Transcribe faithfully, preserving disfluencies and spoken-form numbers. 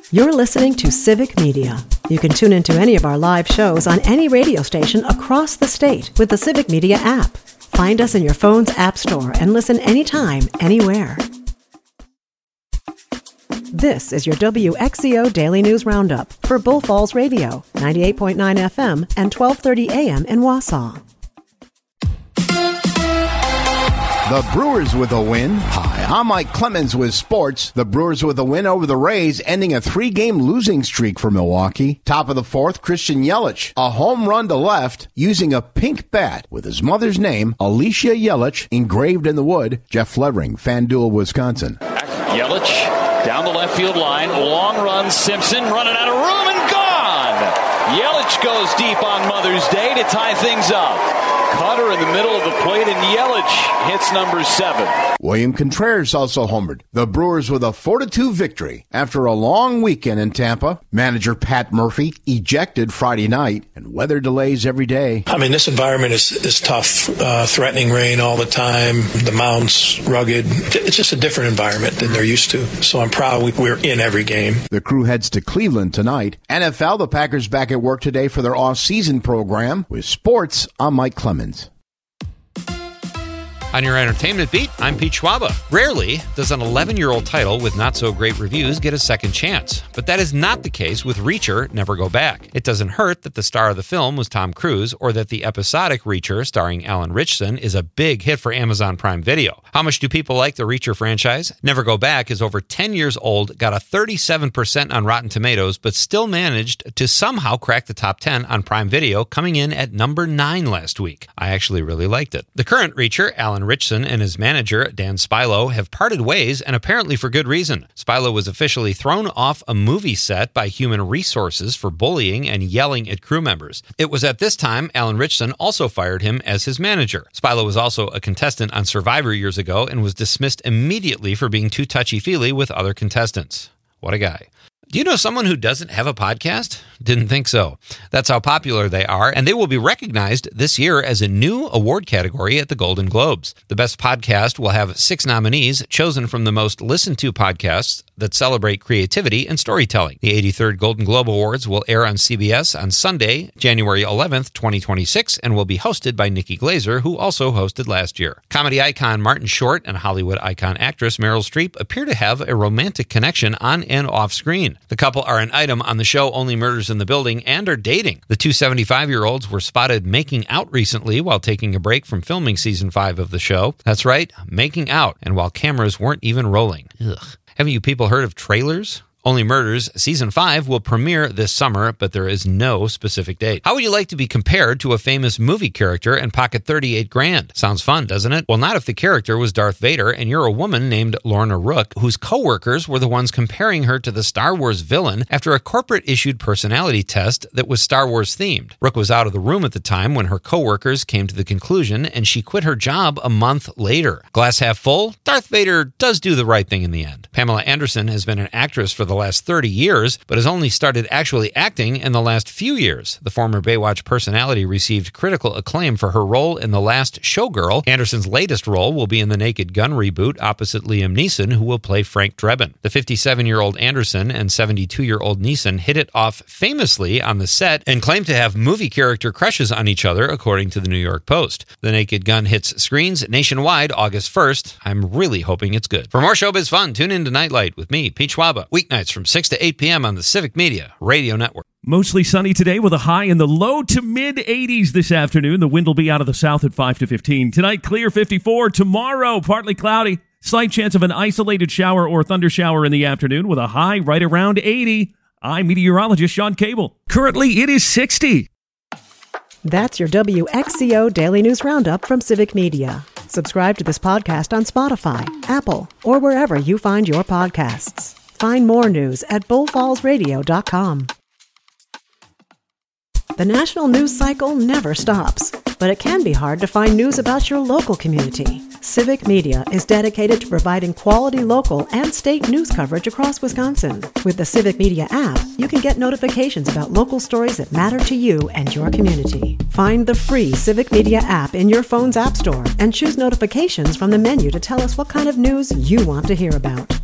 You're listening to Civic Media. You can tune into any of our live shows on any radio station across the state with the Civic Media app. Find us in your phone's app store and listen anytime, anywhere. This is your W X C O Daily News Roundup for Bull Falls Radio, ninety-eight point nine F M and twelve thirty A M in Wausau. The Brewers with a win. Hi, I'm Mike Clemens with sports. The Brewers with a win over the Rays, ending a three-game losing streak for Milwaukee. Top of the fourth, Christian Yelich, a home run to left using a pink bat with his mother's name, Alicia Yelich, engraved in the wood. Jeff Levering, FanDuel, Wisconsin. Yelich down the left field line. Long run, Simpson running out of room and gone. Yelich goes deep on Mother's Day to tie things up. Cutter in the middle of the plate, and Yelich hits number seven. William Contreras also homered. The Brewers with a four to two victory after a long weekend in Tampa. Manager Pat Murphy ejected Friday night, and weather delays every day. I mean, this environment is, is tough. Uh, threatening rain all the time. The mound's rugged. It's just a different environment than they're used to. So I'm proud we, we're in every game. The crew heads to Cleveland tonight. N F L, the Packers back at work today for their off-season program. With sports, I'm Mike Clemens. On your entertainment beat, I'm Pete Schwaba. Rarely does an eleven-year-old title with not-so-great reviews get a second chance, but that is not the case with Reacher, Never Go Back. It doesn't hurt that the star of the film was Tom Cruise, or that the episodic Reacher, starring Alan Ritchson, is a big hit for Amazon Prime Video. How much do people like the Reacher franchise? Never Go Back is over ten years old, got a thirty-seven percent on Rotten Tomatoes, but still managed to somehow crack the top ten on Prime Video, coming in at number nine last week. I actually really liked it. The current Reacher, Alan Ritchson, and his manager, Dan Spilo, have parted ways, and apparently for good reason. Spilo was officially thrown off a movie set by Human Resources for bullying and yelling at crew members. It was at this time Alan Ritchson also fired him as his manager. Spilo was also a contestant on Survivor years ago and was dismissed immediately for being too touchy-feely with other contestants. What a guy. Do you know someone who doesn't have a podcast? Didn't think so. That's how popular they are, and they will be recognized this year as a new award category at the Golden Globes. The Best Podcast will have six nominees chosen from the most listened to podcasts that celebrate creativity and storytelling. The eighty-third Golden Globe Awards will air on C B S on Sunday, January eleventh, twenty twenty-six, and will be hosted by Nikki Glaser, who also hosted last year. Comedy icon Martin Short and Hollywood icon actress Meryl Streep appear to have a romantic connection on and off screen. The couple are an item on the show Only Murders in the Building and are dating. The two seventy-five-year-olds were spotted making out recently while taking a break from filming season five of the show. That's right, making out, and while cameras weren't even rolling. Ugh. Haven't you people heard of trailers? Only Murders Season five will premiere this summer, but there is no specific date. How would you like to be compared to a famous movie character and pocket thirty-eight grand? Sounds fun, doesn't it? Well, not if the character was Darth Vader and you're a woman named Lorna Rook, whose co-workers were the ones comparing her to the Star Wars villain after a corporate-issued personality test that was Star Wars-themed. Rook was out of the room at the time when her co-workers came to the conclusion, and she quit her job a month later. Glass half full? Darth Vader does do the right thing in the end. Pamela Anderson has been an actress for the the last thirty years, but has only started actually acting in the last few years. The former Baywatch personality received critical acclaim for her role in The Last Showgirl. Anderson's latest role will be in the Naked Gun reboot opposite Liam Neeson, who will play Frank Drebin. The fifty-seven-year-old Anderson and seventy-two-year-old Neeson hit it off famously on the set and claim to have movie character crushes on each other, according to the New York Post. The Naked Gun hits screens nationwide August first. I'm really hoping it's good. For more showbiz fun, tune in to Nightlight with me, Pete Schwaba, weeknights from six to eight p.m. on the Civic Media Radio Network. Mostly sunny today with a high in the low to mid eighties this afternoon. The wind will be out of the south at five to fifteen. Tonight, clear fifty-four. Tomorrow, partly cloudy. Slight chance of an isolated shower or thunder shower in the afternoon with a high right around eighty. I'm meteorologist Sean Cable. Currently, it is sixty. That's your W X C O Daily News Roundup from Civic Media. Subscribe to this podcast on Spotify, Apple, or wherever you find your podcasts. Find more news at bull falls radio dot com. The national news cycle never stops, but it can be hard to find news about your local community. Civic Media is dedicated to providing quality local and state news coverage across Wisconsin. With the Civic Media app, you can get notifications about local stories that matter to you and your community. Find the free Civic Media app in your phone's app store and choose notifications from the menu to tell us what kind of news you want to hear about.